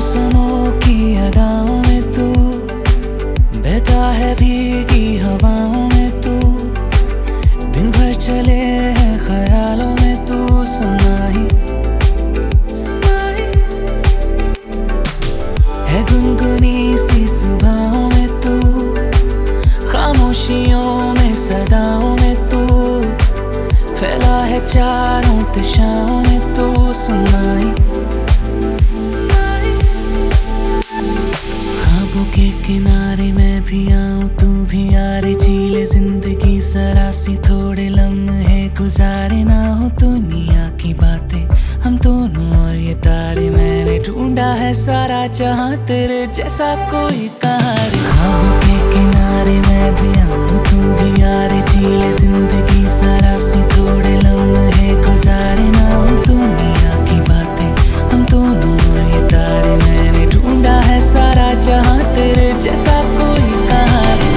मौसमों की अदाओं में तू बहता है भीगी हवाओं में तू दिन भर चले हैं ख्यालों में तू समाई है गुनगुनी सी सुबहों में तू खामोशियों में सदाओं में तू फैला है चारों दिशाओं में तू समाई ख्वाबों के किनारे मैं भी आऊं तू भी यारे झीले जिंदगी सरासी थोड़े लम्हे गुजारे ना हो दुनिया की बातें हम दोनों और ये तारे मैंने ढूंढा है सारा जहां तेरे जैसा कोई कहां रे ख्वाबों के किनारे मैं भी आऊं तू भी यारे झीले जिंदगी सरासी थोड़े लम्हे गुजारे ना हो दुनिया की बातें हम दोनों और ये तारे मैंने ढूंढा है सारा जहां तेरे जैसा कोई कहां रे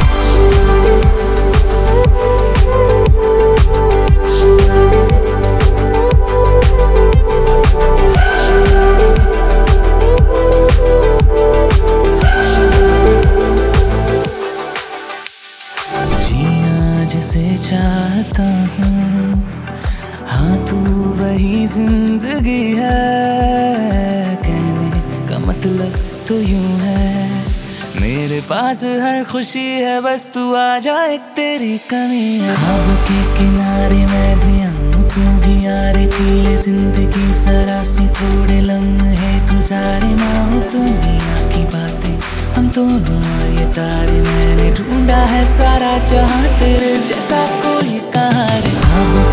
जीना जिसे चाहता हूँ हाँ तू वही जिंदगी है कहने का मतलब तो यूं है मेरे पास हर खुशी है बस तू आ जा एक तेरी कमी है ख्वाबों के किनारे मैं भी आऊं तू भी यारे झीले जिंदगी सरासी थोड़े लम्हे गुजारे ना हो दुनिया की बातें हम दोनों और ये तारे मैंने ढूंढा है सारा जहां तेरे जैसा कोई कहां रे ख्वाबों